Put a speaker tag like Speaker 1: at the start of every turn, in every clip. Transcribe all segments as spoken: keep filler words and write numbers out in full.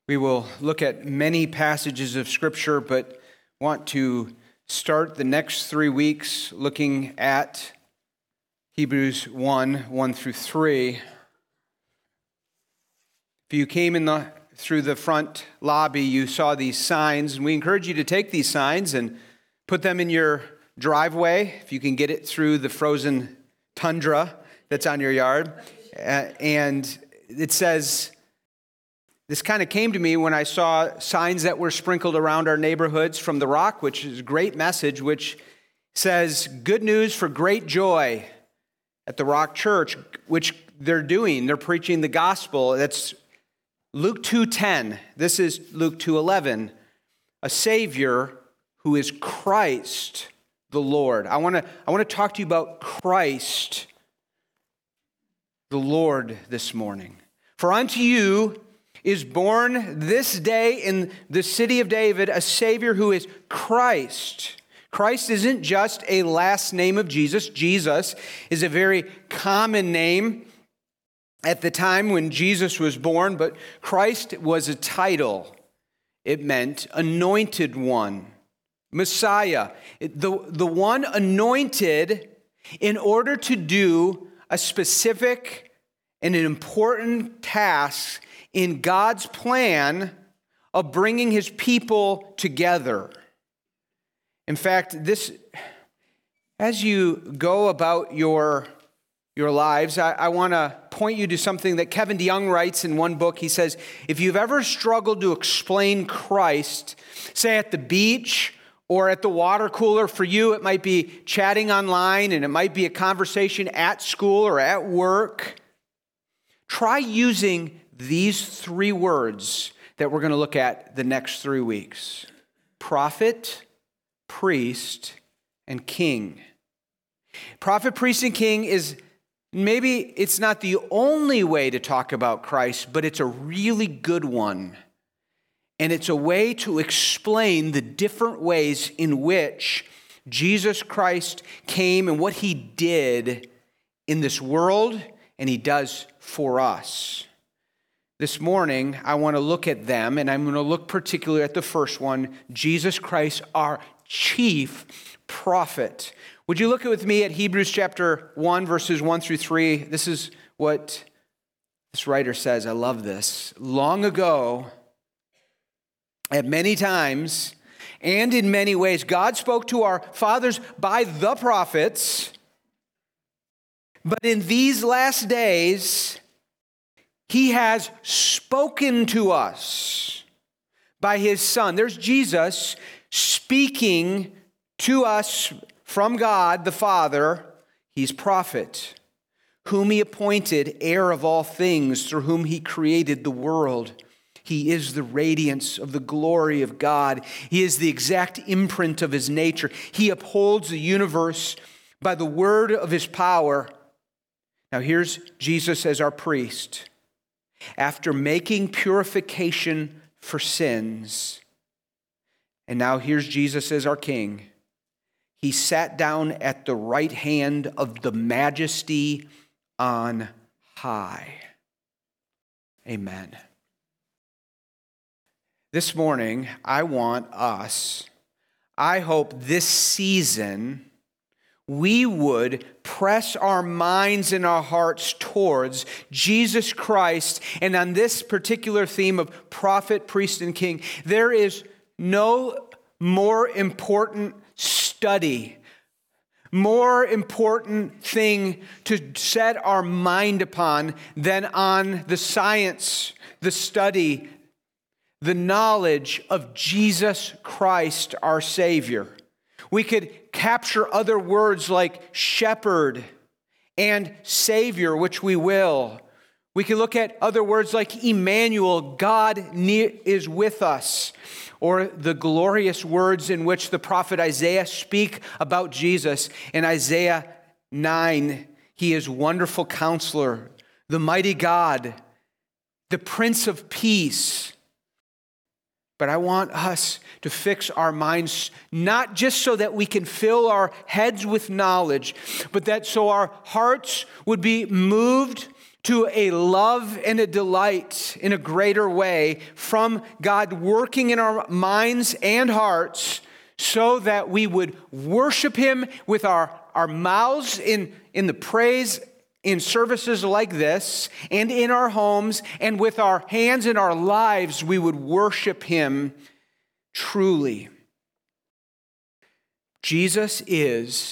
Speaker 1: We will look at many passages of Scripture, but want to start the next three weeks looking at Hebrews one, one through three. If you came in the through the front lobby, you saw these signs, and we encourage you to take these signs and put them in your driveway, if you can get it through the frozen tundra that's on your yard. Uh, and it says, this kind of came to me when I saw signs that were sprinkled around our neighborhoods from The Rock, which is a great message, which says, good news for great joy at The Rock Church, which they're doing. They're preaching the gospel. That's Luke two ten. This is Luke two eleven. A Savior who is Christ the Lord. I want to I want to talk to you about Christ the Lord this morning. For unto you is born this day in the city of David a Savior who is Christ. Christ isn't just a last name of Jesus. Jesus is a very common name at the time when Jesus was born, but Christ was a title. It meant anointed one, Messiah, the, the one anointed in order to do a specific and an important task in God's plan of bringing his people together. In fact, this, as you go about your, your lives, I, I want to point you to something that Kevin DeYoung writes in one book. He says, if you've ever struggled to explain Christ, say at the beach or at the water cooler, for you it might be chatting online and it might be a conversation at school or at work, try using these three words that we're going to look at the next three weeks. Prophet, priest, and king. Prophet, priest, and king is maybe it's not the only way to talk about Christ, but it's a really good one. And it's a way to explain the different ways in which Jesus Christ came and what he did in this world and he does for us. This morning, I want to look at them, and I'm going to look particularly at the first one, Jesus Christ, our chief prophet. Would you look with me at Hebrews chapter one, verses one through three? This is what this writer says. I love this. Long ago, at many times, and in many ways, God spoke to our fathers by the prophets, but in these last days, he has spoken to us by his Son. There's Jesus speaking to us from God the Father. He's prophet, whom he appointed heir of all things, through whom he created the world. He is the radiance of the glory of God. He is the exact imprint of his nature. He upholds the universe by the word of his power. Now here's Jesus as our priest. After making purification for sins, and now here's Jesus as our king, he sat down at the right hand of the majesty on high. Amen. This morning, I want us, I hope this season, we would press our minds and our hearts towards Jesus Christ. And on this particular theme of prophet, priest, and king, there is no more important study, more important thing to set our mind upon than on the science, the study, the knowledge of Jesus Christ, our Savior. We could capture other words like shepherd and Savior, which we will. We could look at other words like Emmanuel, God is with us, or the glorious words in which the prophet Isaiah speak about Jesus. In Isaiah nine, he is wonderful counselor, the mighty God, the Prince of Peace. But I want us to fix our minds, not just so that we can fill our heads with knowledge, but that so our hearts would be moved to a love and a delight in a greater way from God working in our minds and hearts so that we would worship him with our, our mouths in, in the praise in services like this and in our homes, and with our hands in our lives, we would worship him truly. Jesus is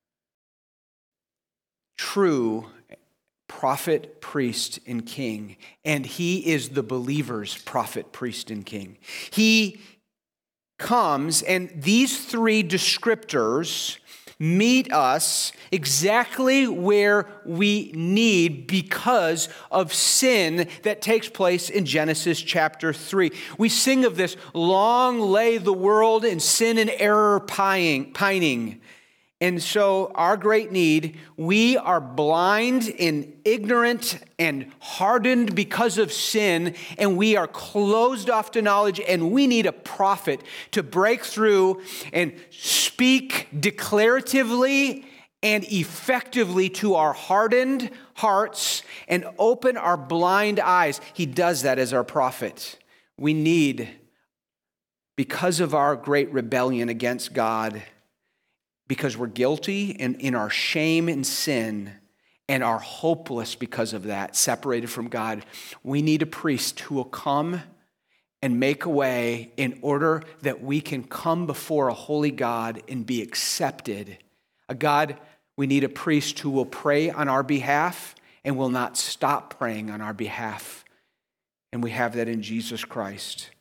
Speaker 1: true prophet, priest, and king, and he is the believer's prophet, priest, and king. He comes, and these three descriptors meet us exactly where we need because of sin that takes place in Genesis chapter three. We sing of this, long lay the world in sin and error pining. And so our great need, we are blind and ignorant and hardened because of sin, and we are closed off to knowledge, and we need a prophet to break through and speak declaratively and effectively to our hardened hearts and open our blind eyes. He does that as our prophet. We need, because of our great rebellion against God, because we're guilty and in our shame and sin and are hopeless because of that, separated from God, we need a priest who will come and make a way in order that we can come before a holy God and be accepted. A God, we need a priest who will pray on our behalf and will not stop praying on our behalf. And we have that in Jesus Christ.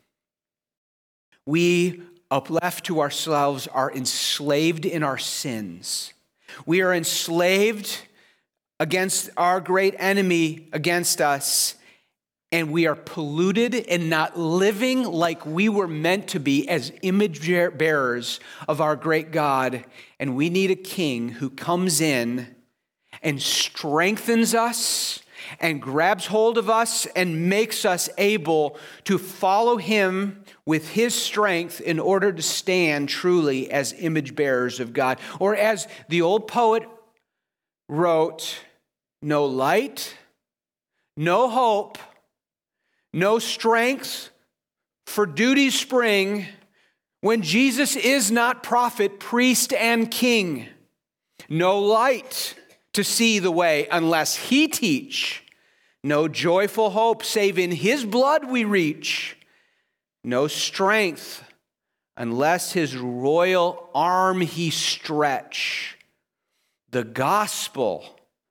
Speaker 1: We Up left to ourselves, are enslaved in our sins. We are enslaved against our great enemy against us, and we are polluted and not living like we were meant to be as image bearers of our great God. And we need a king who comes in and strengthens us and grabs hold of us and makes us able to follow him with his strength in order to stand truly as image bearers of God. Or as the old poet wrote, no light, no hope, no strength for duty spring when Jesus is not prophet, priest, and king. No light to see the way unless he teach. No joyful hope save in his blood we reach. No strength unless his royal arm he stretch. The gospel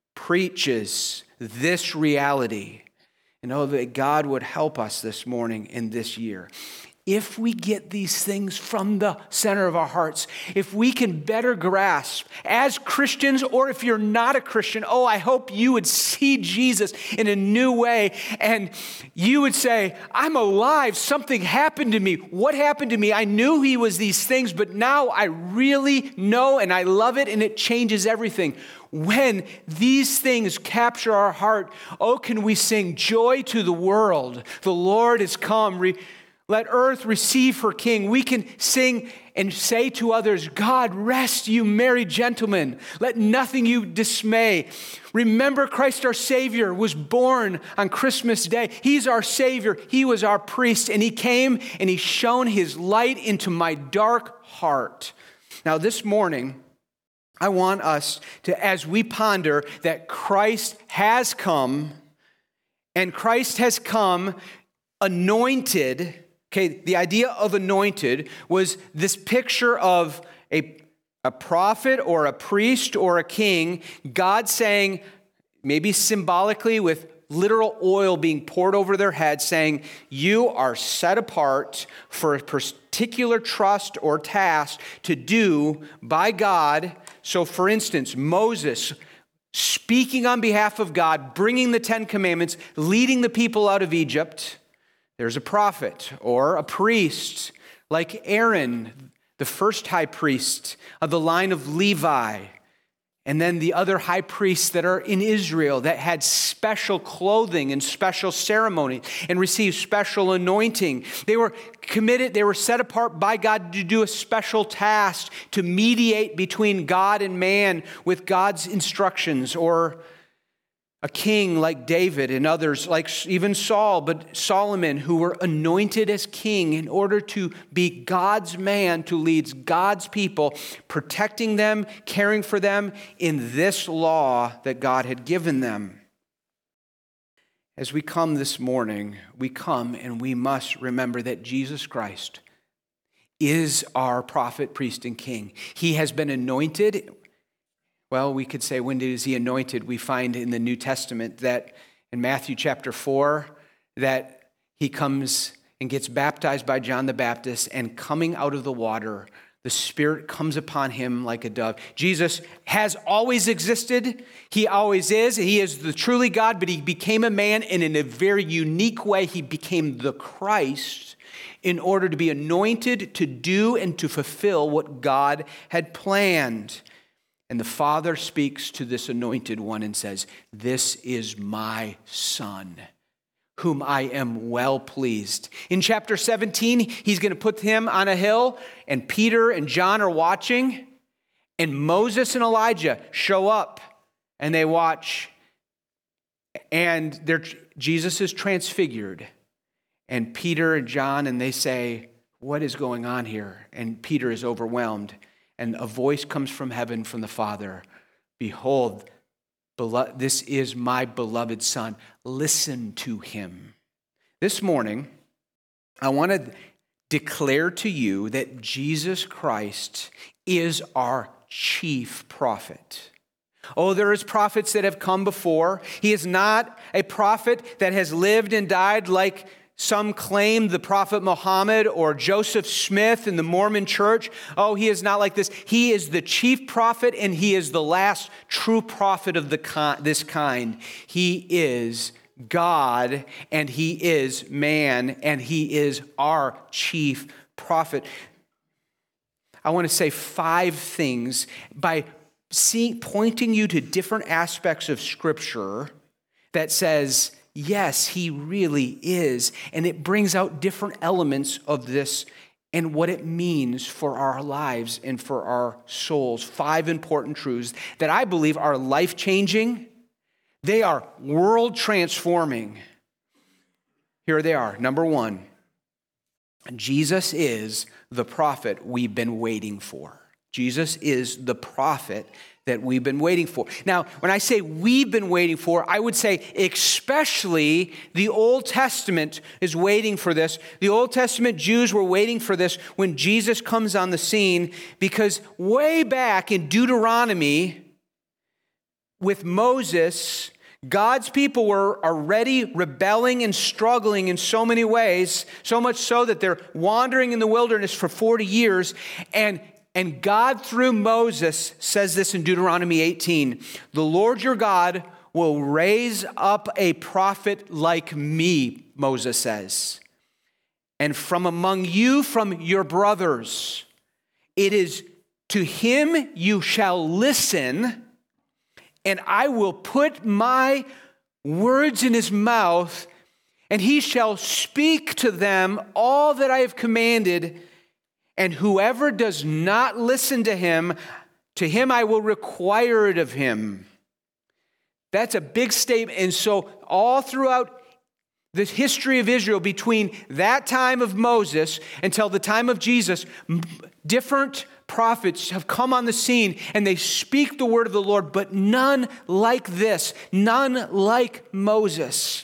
Speaker 1: preaches this reality. And oh, that God would help us this morning in this year. If we get these things from the center of our hearts, if we can better grasp as Christians, or if you're not a Christian, oh, I hope you would see Jesus in a new way and you would say, I'm alive. Something happened to me. What happened to me? I knew he was these things, but now I really know and I love it and it changes everything. When these things capture our heart, oh, can we sing joy to the world? The Lord is come. Re- Let earth receive her king. We can sing and say to others, God, rest you merry gentlemen. Let nothing you dismay. Remember Christ our Savior was born on Christmas Day. He's our Savior. He was our priest. And he came and he shone his light into my dark heart. Now this morning, I want us to, as we ponder that Christ has come, and Christ has come anointed. Okay, the idea of anointed was this picture of a, a prophet or a priest or a king, God saying, maybe symbolically with literal oil being poured over their head, saying, you are set apart for a particular trust or task to do by God. So for instance, Moses speaking on behalf of God, bringing the Ten Commandments, leading the people out of Egypt. There's a prophet or a priest like Aaron, the first high priest of the line of Levi, and then the other high priests that are in Israel that had special clothing and special ceremony and received special anointing. They were committed, they were set apart by God to do a special task to mediate between God and man with God's instructions. Or a king like David and others like even Saul, but Solomon, who were anointed as king in order to be God's man, to lead God's people, protecting them, caring for them in this law that God had given them. As we come this morning, we come and we must remember that Jesus Christ is our prophet, priest, and king. He has been anointed. Well, we could say, when is he anointed? We find in the New Testament that in Matthew chapter four, that he comes and gets baptized by John the Baptist, and coming out of the water, the Spirit comes upon him like a dove. Jesus has always existed. He always is. He is the truly God, but he became a man, and in a very unique way, he became the Christ in order to be anointed to do and to fulfill what God had planned. And the Father speaks to this anointed one and says, "This is my Son, whom I am well pleased." In chapter seventeen, he's going to put him on a hill, and Peter and John are watching, and Moses and Elijah show up, and they watch, and they're, Jesus is transfigured, and Peter and John, and they say, "What is going on here?" And Peter is overwhelmed, and a voice comes from heaven from the Father, "Behold, this is my beloved Son. Listen to him." This morning, I want to declare to you that Jesus Christ is our chief prophet. Oh, there is prophets that have come before. He is not a prophet that has lived and died like some claim, the prophet Muhammad or Joseph Smith in the Mormon church. Oh, he is not like this. He is the chief prophet, and he is the last true prophet of the kind, this kind. He is God, and he is man, and he is our chief prophet. I want to say five things by seeing, pointing you to different aspects of Scripture that says, yes, he really is. And it brings out different elements of this and what it means for our lives and for our souls. Five important truths that I believe are life-changing. They are world-transforming. Here they are. Number one, Jesus is the prophet we've been waiting for. Jesus is the prophet that we've been waiting for. Now, when I say we've been waiting for, I would say especially the Old Testament is waiting for this. The Old Testament Jews were waiting for this when Jesus comes on the scene, because way back in Deuteronomy with Moses, God's people were already rebelling and struggling in so many ways, so much so that they're wandering in the wilderness for forty years, and And God, through Moses, says this in Deuteronomy eighteen, "The Lord your God will raise up a prophet like me," Moses says, "and from among you, from your brothers. It is to him you shall listen, and I will put my words in his mouth, and he shall speak to them all that I have commanded. And whoever does not listen to him, to him I will require it of him." That's a big statement. And so all throughout the history of Israel, between that time of Moses until the time of Jesus, different prophets have come on the scene, and they speak the word of the Lord, but none like this, none like Moses.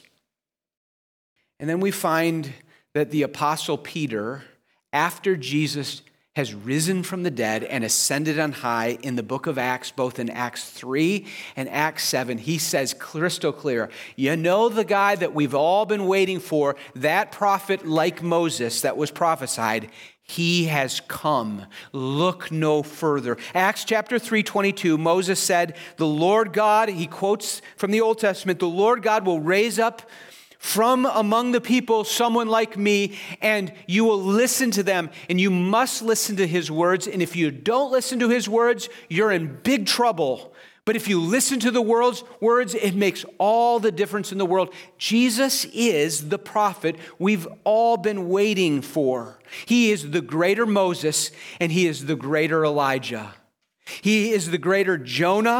Speaker 1: And then we find that the Apostle Peter, after Jesus has risen from the dead and ascended on high in the book of Acts, both in Acts three and Acts seven, he says crystal clear, you know the guy that we've all been waiting for, that prophet like Moses that was prophesied, he has come. Look no further. Acts chapter three, twenty-two, Moses said, "The Lord God," he quotes from the Old Testament, "the Lord God will raise up from among the people someone like me, and you will listen to them, and you must listen to his words. And if you don't listen to his words, you're in big trouble. But if you listen to the world's words, it makes all the difference in the world." Jesus is the prophet we've all been waiting for. He is the greater Moses, and he is the greater Elijah. He is the greater Jonah,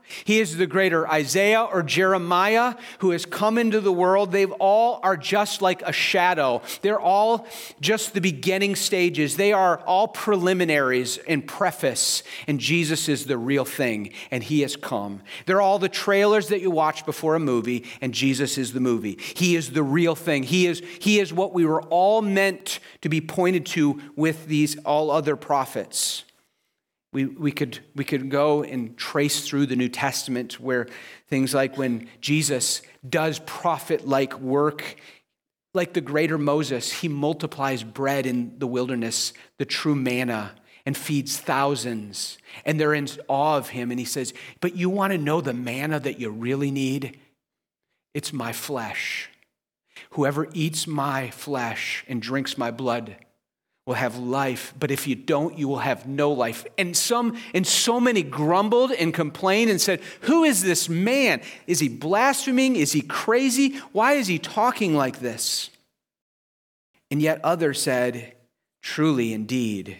Speaker 1: He is the greater Isaiah or Jeremiah who has come into the world. They all are just like a shadow. They're all just the beginning stages. They are all preliminaries and preface. And Jesus is the real thing, and he has come. They're all the trailers that you watch before a movie, and Jesus is the movie. He is the real thing. He is, he is what we were all meant to be pointed to with these all other prophets. We, we, could, we could go and trace through the New Testament where things like when Jesus does prophet-like work, like the greater Moses, he multiplies bread in the wilderness, the true manna, and feeds thousands. And they're in awe of him. And he says, but you want to know the manna that you really need? It's my flesh. Whoever eats my flesh and drinks my blood will have life, but if you don't, you will have no life. And some, and so many grumbled and complained and said, who is this man? Is he blaspheming? Is he crazy? Why is he talking like this? And yet others said, truly, indeed,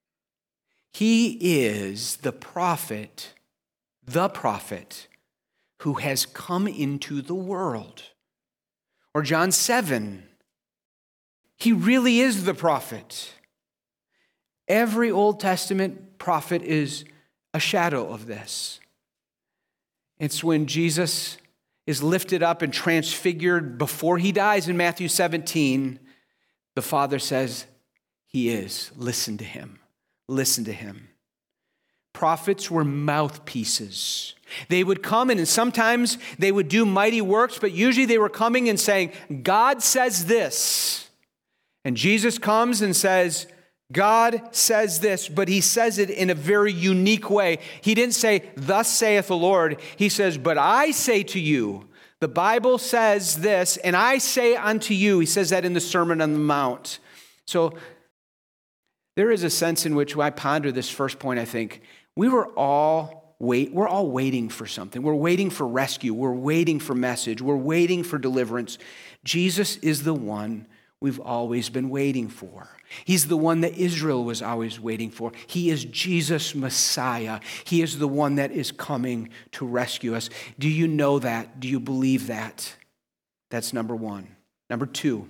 Speaker 1: he is the prophet, the prophet who has come into the world. Or John seven, he really is the prophet. Every Old Testament prophet is a shadow of this. It's when Jesus is lifted up and transfigured before he dies in Matthew seventeen, the Father says, he is. Listen to him. Listen to him. Prophets were mouthpieces. They would come in, and sometimes they would do mighty works, but usually they were coming and saying, God says this. And Jesus comes and says, God says this, but he says it in a very unique way. He didn't say, thus saith the Lord. He says, but I say to you, the Bible says this, and I say unto you. He says that in the Sermon on the Mount. So there is a sense in which when I ponder this first point, I think we were all wait, we're all waiting for something. We're waiting for rescue. We're waiting for message. We're waiting for deliverance. Jesus is the one we've always been waiting for. He's the one that Israel was always waiting for. He is Jesus Messiah. He is the one that is coming to rescue us. Do you know that? Do you believe that? That's number one. Number two,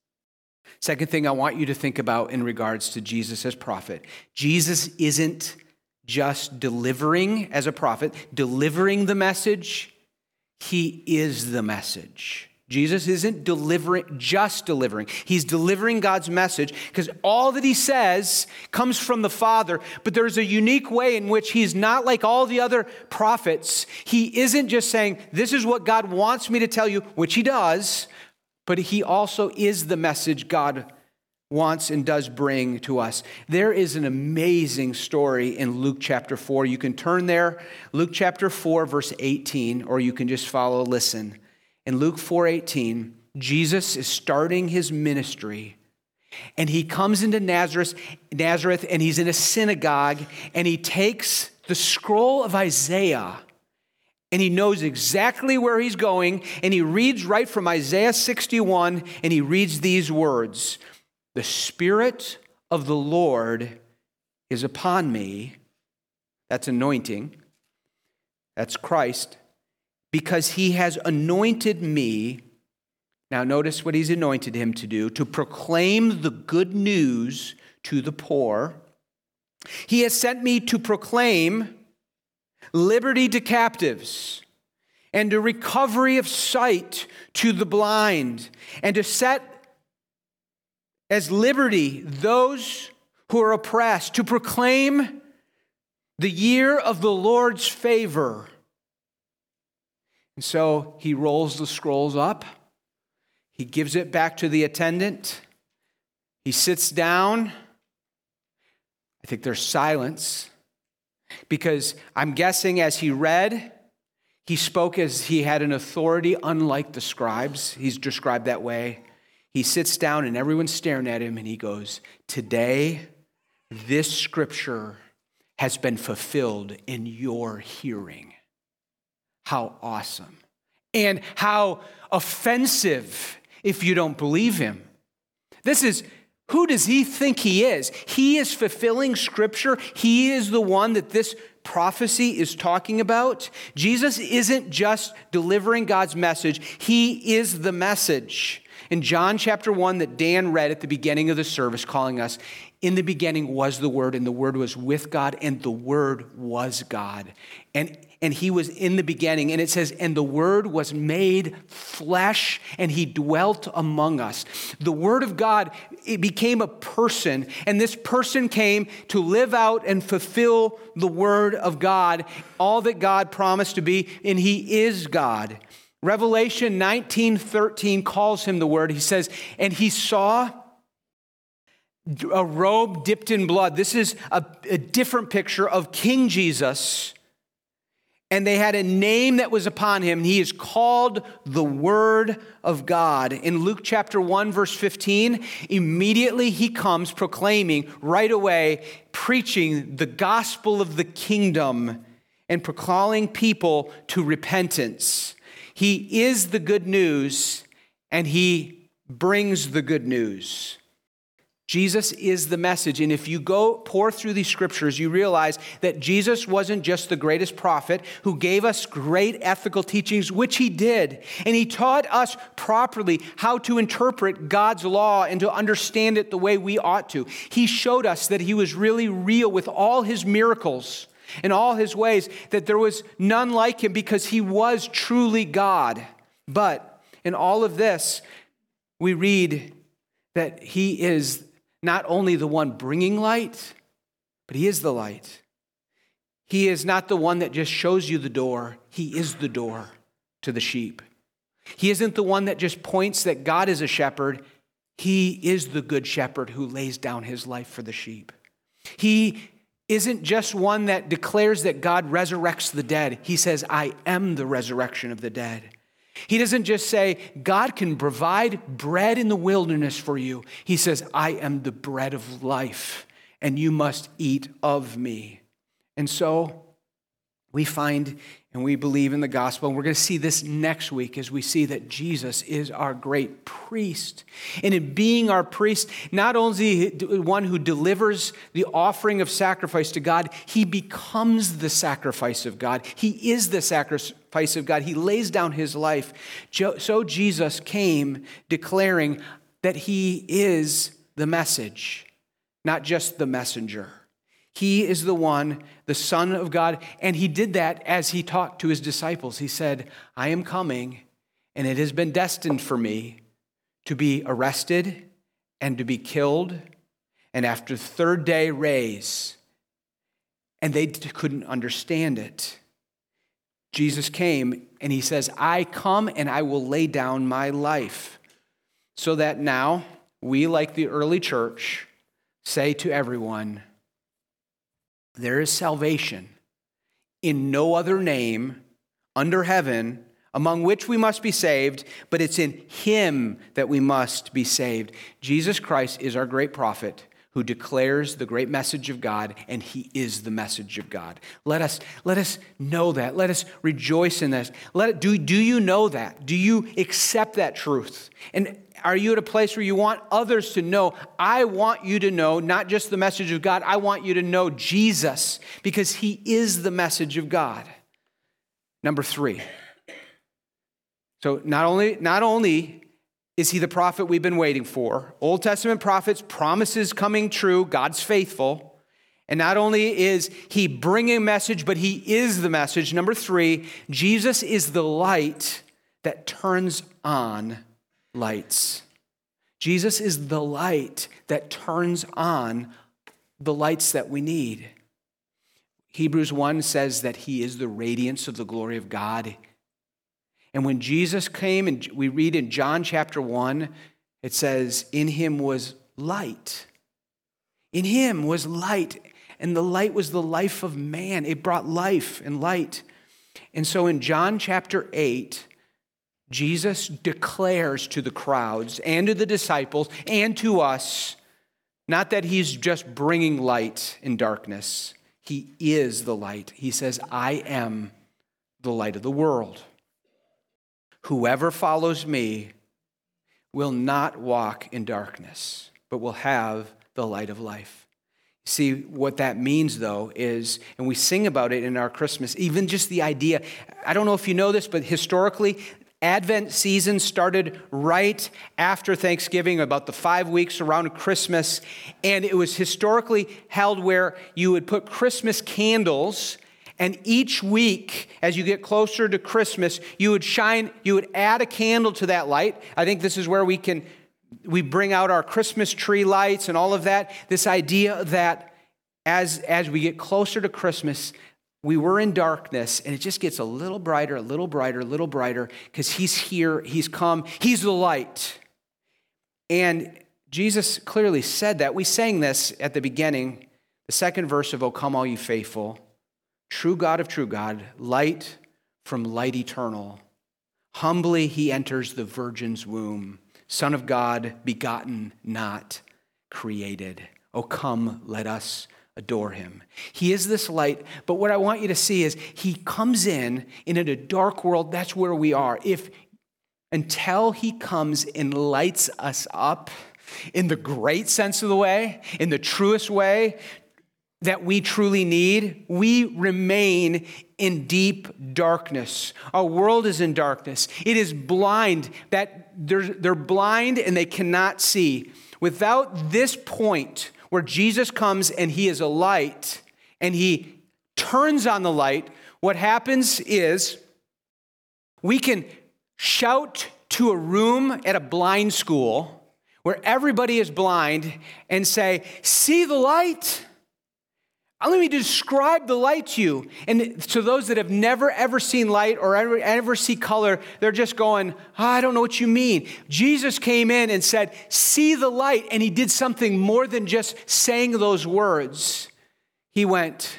Speaker 1: second thing I want you to think about in regards to Jesus as prophet. Jesus isn't just delivering as a prophet, delivering the message. He is the message. Jesus isn't delivering, just delivering. He's delivering God's message because all that he says comes from the Father, but there's a unique way in which he's not like all the other prophets. He isn't just saying, this is what God wants me to tell you, which he does, but he also is the message God wants and does bring to us. There is an amazing story in Luke chapter four. You can turn there, Luke chapter four, verse eighteen, or you can just follow, listen. In Luke four eighteen, Jesus is starting his ministry, and he comes into Nazareth, Nazareth, and he's in a synagogue, and he takes the scroll of Isaiah, and he knows exactly where he's going, and he reads right from Isaiah sixty-one, and he reads these words, "The Spirit of the Lord is upon me." That's anointing. That's Christ. Because he has anointed me, now notice what he's anointed him to do, to proclaim the good news to the poor. He has sent me to proclaim liberty to captives and a recovery of sight to the blind, and to set as liberty those who are oppressed, to proclaim the year of the Lord's favor. And so he rolls the scrolls up. He gives it back to the attendant. He sits down. I think there's silence because I'm guessing as he read, he spoke as he had an authority unlike the scribes. He's described that way. He sits down and everyone's staring at him and he goes, "Today, this scripture has been fulfilled in your hearing." How awesome. And how offensive if you don't believe him. This is, who does he think he is? He is fulfilling scripture. He is the one that this prophecy is talking about. Jesus isn't just delivering God's message. He is the message. In John chapter one that Dan read at the beginning of the service, calling us, in the beginning was the Word, and the Word was with God, and the Word was God. And, and he was in the beginning. And it says, and the Word was made flesh, and he dwelt among us. The Word of God, it became a person, and this person came to live out and fulfill the Word of God, all that God promised to be, and he is God. Revelation nineteen thirteen calls him the Word. He says, and he saw a robe dipped in blood. This is a, a different picture of King Jesus. And they had a name that was upon him. He is called the Word of God. In Luke chapter one, verse fifteen, immediately he comes proclaiming right away, preaching the gospel of the kingdom and calling people to repentance. He is the good news, and he brings the good news. Jesus is the message. And if you go pour through these scriptures, you realize that Jesus wasn't just the greatest prophet who gave us great ethical teachings, which he did. And he taught us properly how to interpret God's law and to understand it the way we ought to. He showed us that he was really real with all his miracles in all his ways, that there was none like him because he was truly God. But in all of this, we read that he is not only the one bringing light, but he is the light. He is not the one that just shows you the door. He is the door to the sheep. He isn't the one that just points that God is a shepherd. He is the good shepherd who lays down his life for the sheep. He isn't just one that declares that God resurrects the dead. He says, I am the resurrection of the dead. He doesn't just say, God can provide bread in the wilderness for you. He says, I am the bread of life, and you must eat of me. And so we find and we believe in the gospel. And we're going to see this next week as we see that Jesus is our great priest. And in being our priest, not only one who delivers the offering of sacrifice to God, he becomes the sacrifice of God. He is the sacrifice of God. He lays down his life. So Jesus came declaring that he is the message, not just the messenger. He is the one, the Son of God, and he did that as he talked to his disciples. He said, I am coming, and it has been destined for me to be arrested and to be killed, and after the third day raise. And they couldn't understand it. Jesus came, and he says, I come and I will lay down my life, so that now we, like the early church, say to everyone, there is salvation in no other name under heaven among which we must be saved, but it's in him that we must be saved. Jesus Christ is our great prophet who declares the great message of God, and he is the message of God. Let us, let us know that. Let us rejoice in this. Let it, do, do you know that? Do you accept that truth? And are you at a place where you want others to know? I want you to know not just the message of God. I want you to know Jesus because he is the message of God. Number three. So not only, not only is he the prophet we've been waiting for, Old Testament prophets, promises coming true, God's faithful. And not only is he bringing a message, but he is the message. Number three, Jesus is the light that turns on lights. Jesus is the light that turns on the lights that we need. Hebrews one says that he is the radiance of the glory of God. And when Jesus came, and we read in John chapter one, it says, in him was light. In him was light, and the light was the life of man. It brought life and light. And so in John chapter eight, Jesus declares to the crowds and to the disciples and to us, not that he's just bringing light in darkness. He is the light. He says, I am the light of the world. Whoever follows me will not walk in darkness, but will have the light of life. See, what that means, though, is, and we sing about it in our Christmas, even just the idea, I don't know if you know this, but historically, Advent season started right after Thanksgiving, about the five weeks around Christmas, and it was historically held where you would put Christmas candles, and each week, as you get closer to Christmas, you would shine, you would add a candle to that light. I think this is where we can We bring out our Christmas tree lights and all of that. This idea that as, as we get closer to Christmas, we were in darkness, and it just gets a little brighter, a little brighter, a little brighter, because he's here, he's come, he's the light. And Jesus clearly said that. We sang this at the beginning, the second verse of O Come All Ye Faithful, true God of true God, light from light eternal. Humbly he enters the virgin's womb. Son of God, begotten, not created. Oh, come, let us adore him. He is this light, but what I want you to see is he comes in, and in a dark world, that's where we are. If until he comes and lights us up in the great sense of the way, in the truest way that we truly need, we remain in deep darkness. Our world is in darkness. It is blind, that they're, they're blind and they cannot see. Without this point where Jesus comes and he is a light and he turns on the light, what happens is we can shout to a room at a blind school where everybody is blind and say, "See the light? Let me describe the light to you." And to those that have never, ever seen light or ever, ever see color, they're just going, oh, I don't know what you mean. Jesus came in and said, see the light. And he did something more than just saying those words. He went,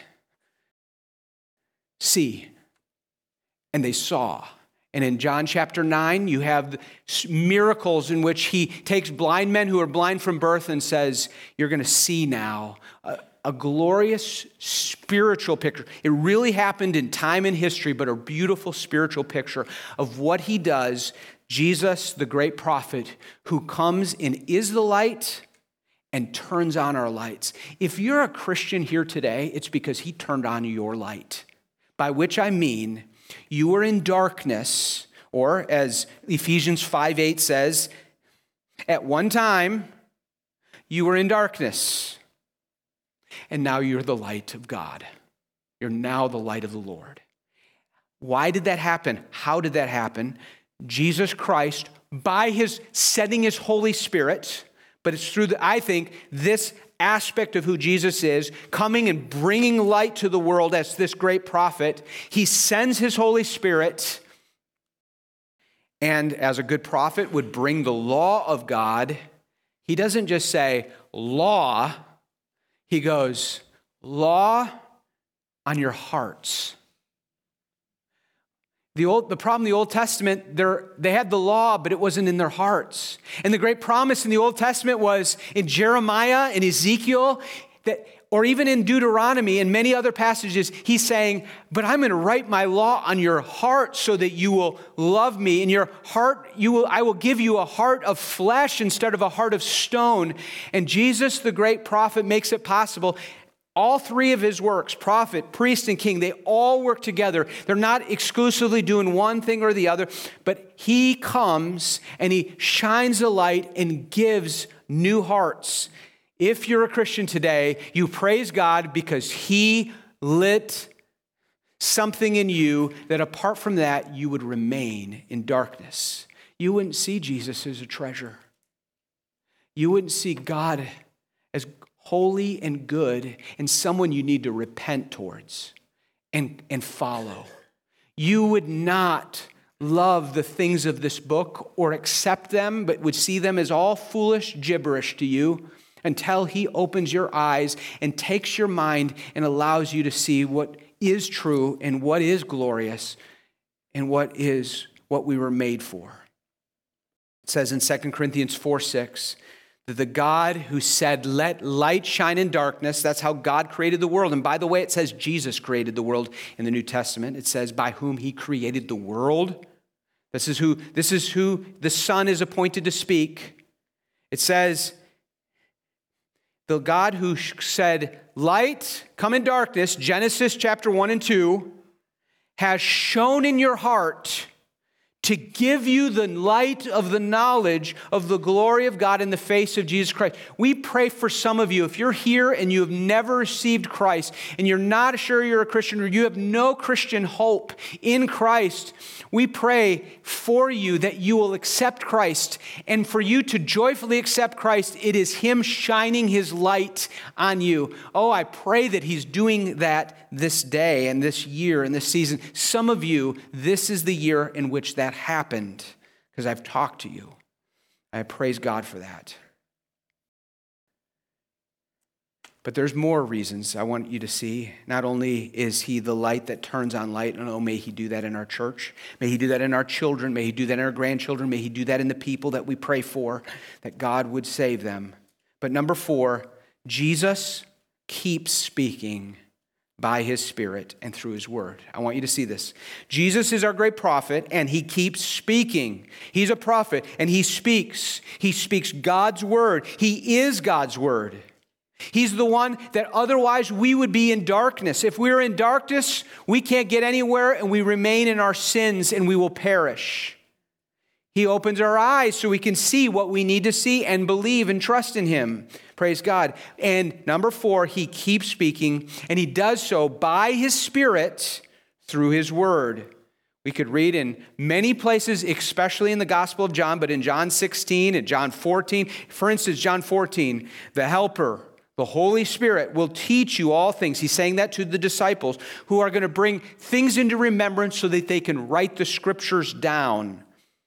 Speaker 1: see. And they saw. And in John chapter nine, you have miracles in which he takes blind men who are blind from birth and says, you're going to see now. Uh, A glorious spiritual picture. It really happened in time and history, but a beautiful spiritual picture of what he does. Jesus, the great prophet, who comes and is the light and turns on our lights. If you're a Christian here today, it's because he turned on your light. By which I mean, you were in darkness, or as Ephesians five eight says, at one time, you were in darkness. And now you're the light of God. You're now the light of the Lord. Why did that happen? How did that happen? Jesus Christ, by his sending his Holy Spirit, but it's through, the, I think, this aspect of who Jesus is, coming and bringing light to the world as this great prophet. He sends his Holy Spirit, and as a good prophet would bring the law of God. He doesn't just say, law. He goes, law on your hearts. The old, the problem in the Old Testament, they had the law, but it wasn't in their hearts. And the great promise in the Old Testament was in Jeremiah and Ezekiel, that, or even in Deuteronomy and many other passages, he's saying, but I'm going to write my law on your heart so that you will love me. In your heart, you will, I will give you a heart of flesh instead of a heart of stone. And Jesus, the great prophet, makes it possible. All three of his works, prophet, priest, and king, they all work together. They're not exclusively doing one thing or the other, but he comes and he shines a light and gives new hearts. If you're a Christian today, you praise God because he lit something in you that apart from that, you would remain in darkness. You wouldn't see Jesus as a treasure. You wouldn't see God as holy and good and someone you need to repent towards and, and follow. You would not love the things of this book or accept them, but would see them as all foolish gibberish to you until he opens your eyes and takes your mind and allows you to see what is true and what is glorious and what is what we were made for. It says in Second Corinthians four six, that the God who said, let light shine in darkness, that's how God created the world. And by the way, it says Jesus created the world in the New Testament. It says by whom he created the world. This is who, this is who the Son is appointed to speak. It says, the God who said, light, come in darkness, Genesis chapter one and two, has shone in your heart to give you the light of the knowledge of the glory of God in the face of Jesus Christ. We pray for some of you. If you're here and you have never received Christ and you're not sure you're a Christian or you have no Christian hope in Christ, we pray for you that you will accept Christ. And for you to joyfully accept Christ, it is Him shining His light on you. Oh, I pray that He's doing that this day and this year and this season. Some of you, this is the year in which that happened because I've talked to you. I praise God for that. But there's more reasons I want you to see. Not only is He the light that turns on light, and oh, may He do that in our church. May He do that in our children. May He do that in our grandchildren. May He do that in the people that we pray for, that God would save them. But number four, Jesus keeps speaking by His Spirit and through His Word. I want you to see this. Jesus is our great prophet, and He keeps speaking. He's a prophet, and He speaks. He speaks God's Word. He is God's Word. He's the one that otherwise we would be in darkness. If we're in darkness, we can't get anywhere, and we remain in our sins, and we will perish. He opens our eyes so we can see what we need to see and believe and trust in Him. Praise God. And number four, He keeps speaking, and He does so by His Spirit through His Word. We could read in many places, especially in the Gospel of John, but in John sixteen and John fourteen. For instance, John fourteen, the Helper, the Holy Spirit will teach you all things. He's saying that to the disciples who are going to bring things into remembrance so that they can write the Scriptures down.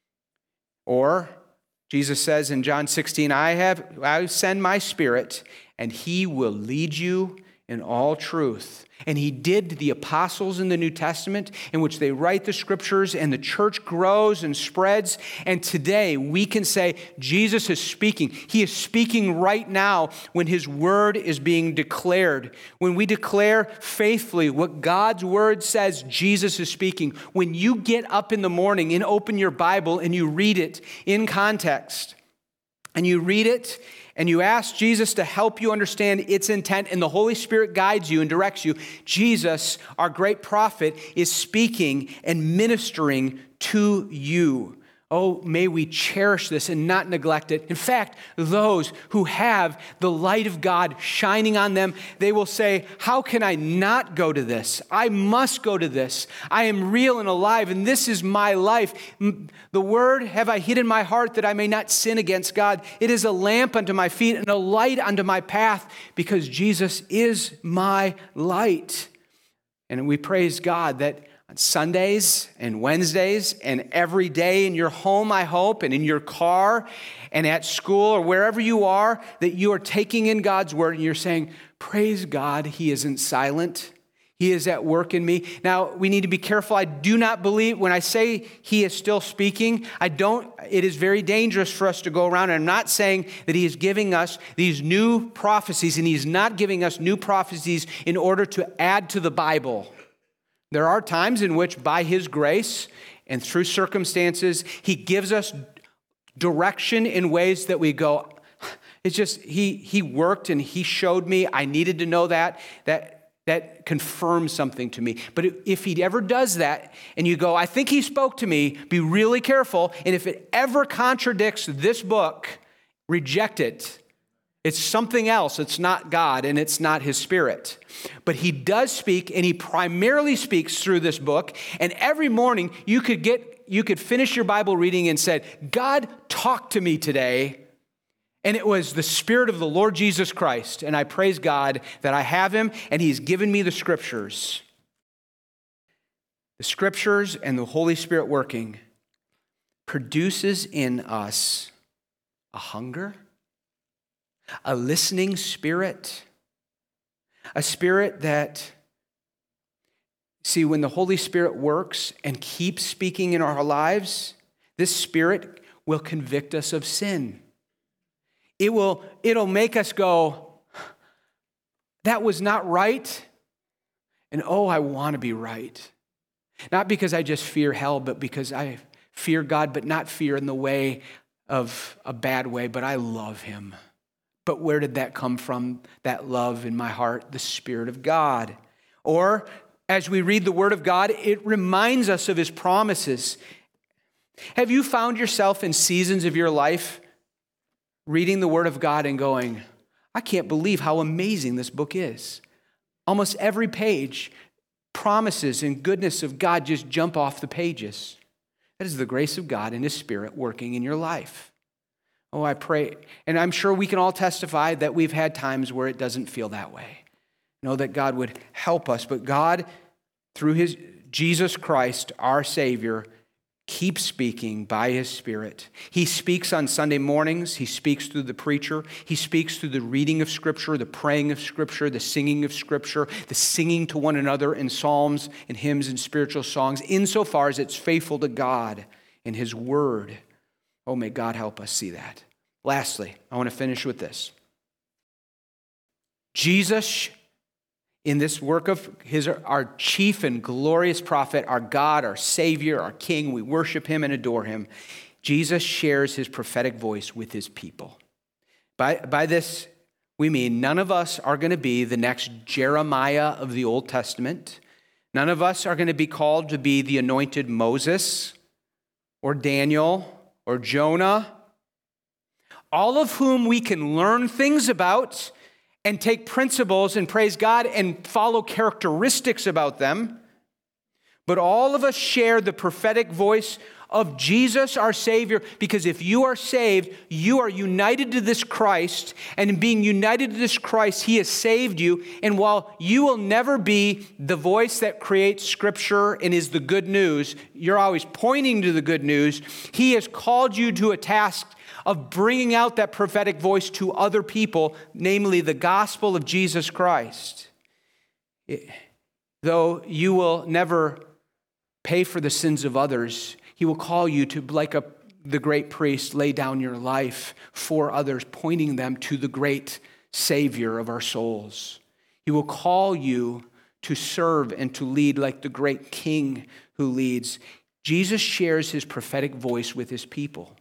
Speaker 1: Or Jesus says in John sixteen, I have I send my Spirit, and He will lead you in all truth. And He did the apostles in the New Testament, in which they write the Scriptures, and the church grows and spreads. And today we can say Jesus is speaking. He is speaking right now when His Word is being declared. When we declare faithfully what God's Word says, Jesus is speaking. When you get up in the morning and open your Bible and you read it in context, and you read it, and you ask Jesus to help you understand its intent, and the Holy Spirit guides you and directs you, Jesus, our great prophet, is speaking and ministering to you. Oh, may we cherish this and not neglect it. In fact, those who have the light of God shining on them, they will say, how can I not go to this? I must go to this. I am real and alive, and this is my life. The word have I hid in my heart that I may not sin against God. It is a lamp unto my feet and a light unto my path, because Jesus is my light. And we praise God that on Sundays and Wednesdays and every day in your home, I hope, and in your car and at school or wherever you are, that you are taking in God's word and you're saying, praise God, He isn't silent. He is at work in me. Now, we need to be careful. I do not believe, when I say He is still speaking, I don't, it is very dangerous for us to go around. And I'm not saying that He is giving us these new prophecies, and He's not giving us new prophecies in order to add to the Bible. There are times in which, by His grace and through circumstances, He gives us direction in ways that we go, it's just, He He worked and He showed me, I needed to know that, that, that confirms something to me. But if He ever does that, and you go, I think He spoke to me, be really careful, and if it ever contradicts this book, reject it. It's something else. It's not God, and it's not His Spirit. But He does speak, and He primarily speaks through this book. And every morning you could get, you could finish your Bible reading and said, God talked to me today. And it was the Spirit of the Lord Jesus Christ. And I praise God that I have Him, and He's given me the Scriptures. The Scriptures and the Holy Spirit working produces in us a hunger, a listening spirit, a spirit that, see, when the Holy Spirit works and keeps speaking in our lives, this Spirit will convict us of sin. It will, it'll make us go, that was not right, and oh, I want to be right. Not because I just fear hell, but because I fear God, but not fear in the way of a bad way, but I love Him. But where did that come from, that love in my heart? The Spirit of God. Or as we read the Word of God, it reminds us of His promises. Have you found yourself in seasons of your life reading the Word of God and going, I can't believe how amazing this book is? Almost every page, promises and goodness of God just jump off the pages. That is the grace of God and His Spirit working in your life. Oh, I pray, and I'm sure we can all testify that we've had times where it doesn't feel that way. Know that God would help us, but God, through His Jesus Christ, our Savior, keeps speaking by His Spirit. He speaks on Sunday mornings. He speaks through the preacher. He speaks through the reading of Scripture, the praying of Scripture, the singing of Scripture, the singing to one another in psalms and hymns and spiritual songs, insofar as it's faithful to God and His Word. Oh, may God help us see that. Lastly, I want to finish with this. Jesus, in this work of His, our chief and glorious prophet, our God, our Savior, our King, we worship Him and adore Him. Jesus shares His prophetic voice with His people. By, by this, we mean none of us are going to be the next Jeremiah of the Old Testament. None of us are going to be called to be the anointed Moses or Daniel or Jonah, all of whom we can learn things about and take principles and praise God and follow characteristics about them. But all of us share the prophetic voice of Jesus, our Savior, because if you are saved, you are united to this Christ, and in being united to this Christ, He has saved you. And while you will never be the voice that creates Scripture and is the good news, you're always pointing to the good news, He has called you to a task of bringing out that prophetic voice to other people, namely the gospel of Jesus Christ. It, though you will never pay for the sins of others, He will call you to, like a, the great priest, lay down your life for others, pointing them to the great Savior of our souls. He will call you to serve and to lead like the great King who leads. Jesus shares His prophetic voice with His people.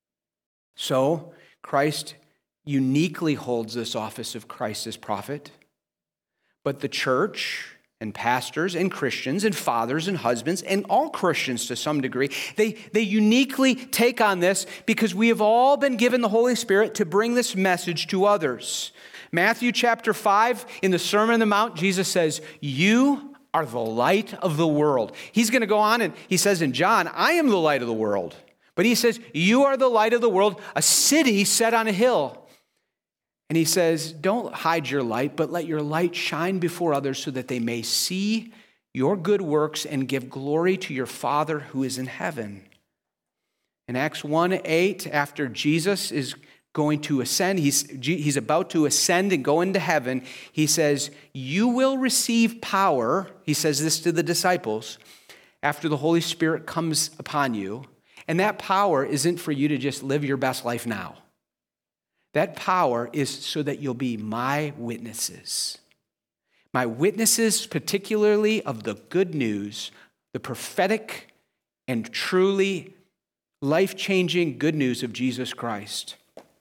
Speaker 1: So, Christ uniquely holds this office of Christ as prophet, but the church and pastors and Christians and fathers and husbands and all Christians to some degree, they, they uniquely take on this because we have all been given the Holy Spirit to bring this message to others. Matthew chapter five, in the Sermon on the Mount, Jesus says, you are the light of the world. He's going to go on and he says in John, I am the light of the world. But he says, you are the light of the world, a city set on a hill. And he says, don't hide your light, but let your light shine before others so that they may see your good works and give glory to your Father who is in heaven. In Acts one eight, after Jesus is going to ascend, he's, he's about to ascend and go into heaven, he says, you will receive power, he says this to the disciples, after the Holy Spirit comes upon you. And that power isn't for you to just live your best life now. That power is so that you'll be my witnesses. My witnesses, particularly of the good news, the prophetic and truly life-changing good news of Jesus Christ.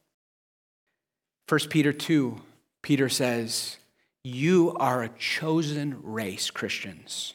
Speaker 1: First Peter two, Peter says, you are a chosen race, Christians.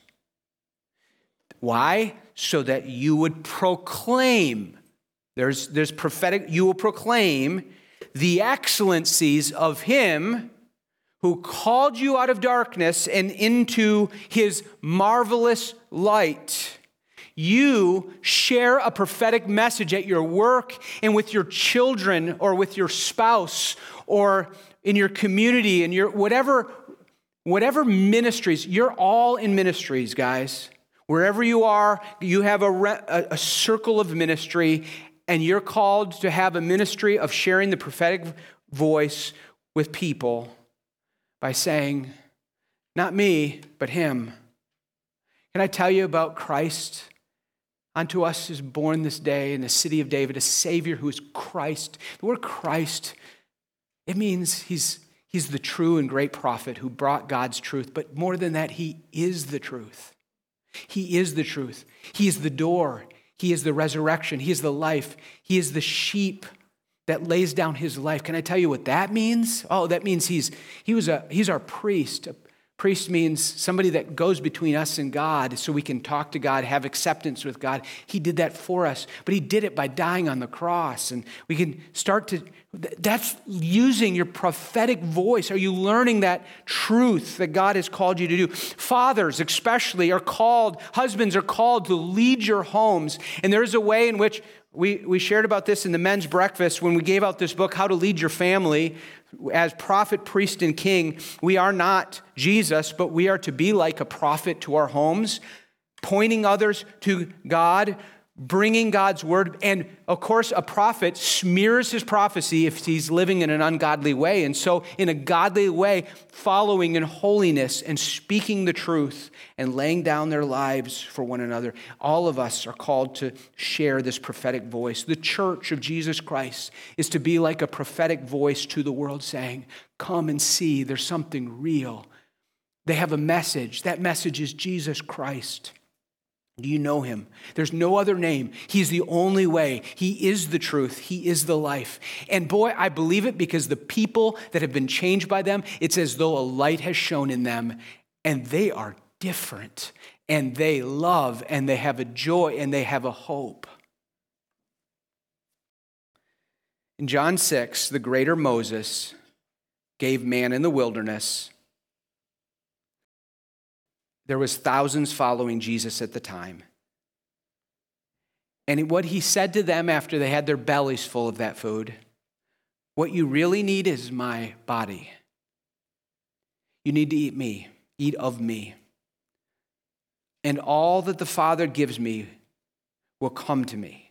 Speaker 1: Why? So that you would proclaim, there's, there's prophetic, you will proclaim the excellencies of Him who called you out of darkness and into His marvelous light. You share a prophetic message at your work and with your children or with your spouse or in your community and your whatever, whatever ministries. You're all in ministries, guys. Wherever you are, you have a, a, a circle of ministry, and you're called to have a ministry of sharing the prophetic voice with people by saying, not me, but Him. Can I tell you about Christ? Unto us is born this day in the city of David a Savior who is Christ. The word Christ, it means he's, he's the true and great prophet who brought God's truth, but more than that, He is the truth. He is the truth. He is the door. He is the resurrection. He is the life. He is the sheep that lays down his life. Can I tell you what that means? Oh, that means he's he was a he's our priest. A priest means somebody that goes between us and God so we can talk to God, have acceptance with God. He did that for us, but he did it by dying on the cross. And we can start to, that's using your prophetic voice. Are you learning that truth that God has called you to do? Fathers especially are called, husbands are called to lead your homes. And there's a way in which we, we shared about this in the men's breakfast when we gave out this book, How to Lead Your Family. As prophet, priest, and king, we are not Jesus, but we are to be like a prophet to our homes, pointing others to God, bringing God's word. And of course, a prophet smears his prophecy if he's living in an ungodly way. And so in a godly way, following in holiness and speaking the truth and laying down their lives for one another. All of us are called to share this prophetic voice. The church of Jesus Christ is to be like a prophetic voice to the world saying, come and see, there's something real. They have a message. That message is Jesus Christ. Do you know him? There's no other name. He's the only way. He is the truth. He is the life. And boy, I believe it because the people that have been changed by them, it's as though a light has shone in them and they are different and they love and they have a joy and they have a hope. In John six, the greater Moses gave man in the wilderness. There was thousands following Jesus at the time. And what he said to them after they had their bellies full of that food, what you really need is my body. You need to eat me, eat of me. And all that the Father gives me will come to me.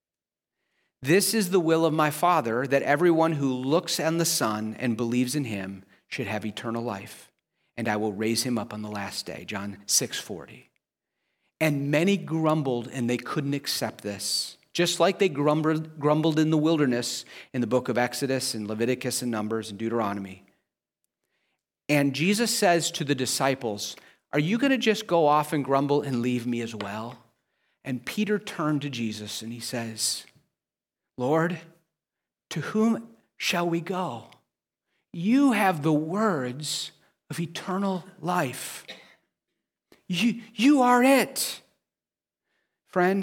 Speaker 1: This is the will of my Father, that everyone who looks on the Son and believes in him should have eternal life. And I will raise him up on the last day, John six forty. And many grumbled, and they couldn't accept this. Just like they grumbled, grumbled in the wilderness in the book of Exodus and Leviticus and Numbers and Deuteronomy. And Jesus says to the disciples, are you going to just go off and grumble and leave me as well? And Peter turned to Jesus and he says, Lord, to whom shall we go? You have the words of eternal life. You, you are it. Friend,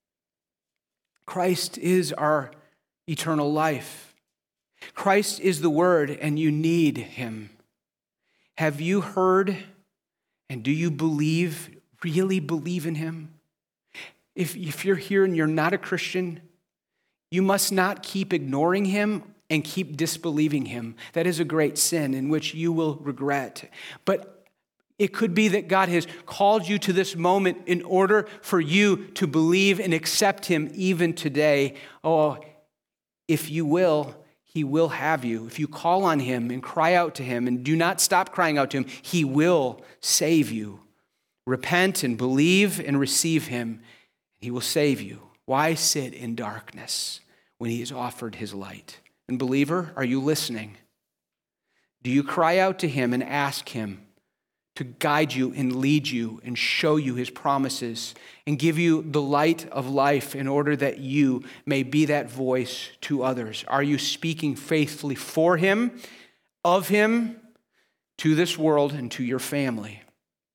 Speaker 1: Christ is our eternal life. Christ is the Word, and you need him. Have you heard, and do you believe, really believe in him? If, if you're here and you're not a Christian, you must not keep ignoring him and keep disbelieving him. That is a great sin in which you will regret. But it could be that God has called you to this moment in order for you to believe and accept him even today. Oh, if you will, he will have you. If you call on him and cry out to him and do not stop crying out to him, he will save you. Repent and believe and receive him. He will save you. Why sit in darkness when he has offered his light? And believer, are you listening? Do you cry out to him and ask him to guide you and lead you and show you his promises and give you the light of life in order that you may be that voice to others? Are you speaking faithfully for him, of him, to this world and to your family?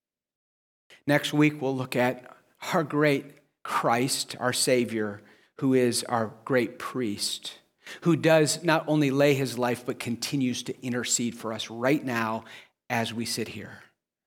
Speaker 1: Next week, we'll look at our great Christ, our Savior, who is our great priest, who does not only lay his life, but continues to intercede for us right now as we sit here.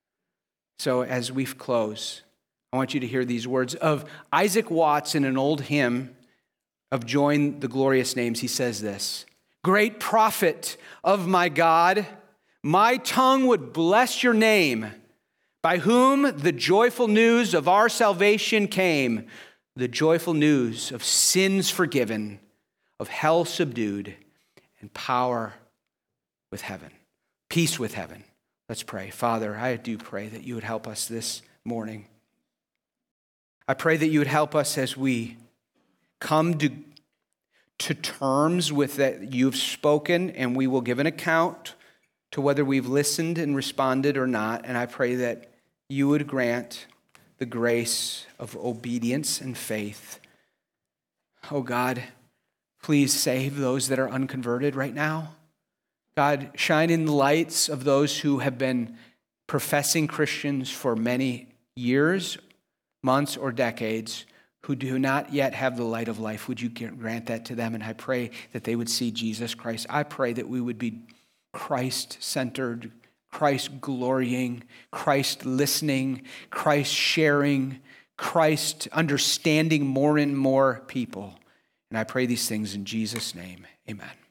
Speaker 1: So as we close, I want you to hear these words of Isaac Watts in an old hymn of Join the Glorious Names. He says this, great prophet of my God, my tongue would bless your name, by whom the joyful news of our salvation came, the joyful news of sins forgiven, of hell subdued, and power with heaven, peace with heaven. Let's pray. Father, I do pray that you would help us this morning. I pray that you would help us as we come to, to terms with that you've spoken, and we will give an account to whether we've listened and responded or not. And I pray that you would grant the grace of obedience and faith. Oh God, Please save those that are unconverted right now. God, shine in the lights of those who have been professing Christians for many years, months, or decades, who do not yet have the light of life. Would you grant that to them? And I pray that they would see Jesus Christ. I pray that we would be Christ-centered, Christ-glorying, Christ-listening, Christ-sharing, Christ understanding more and more people. And I pray these things in Jesus' name. Amen.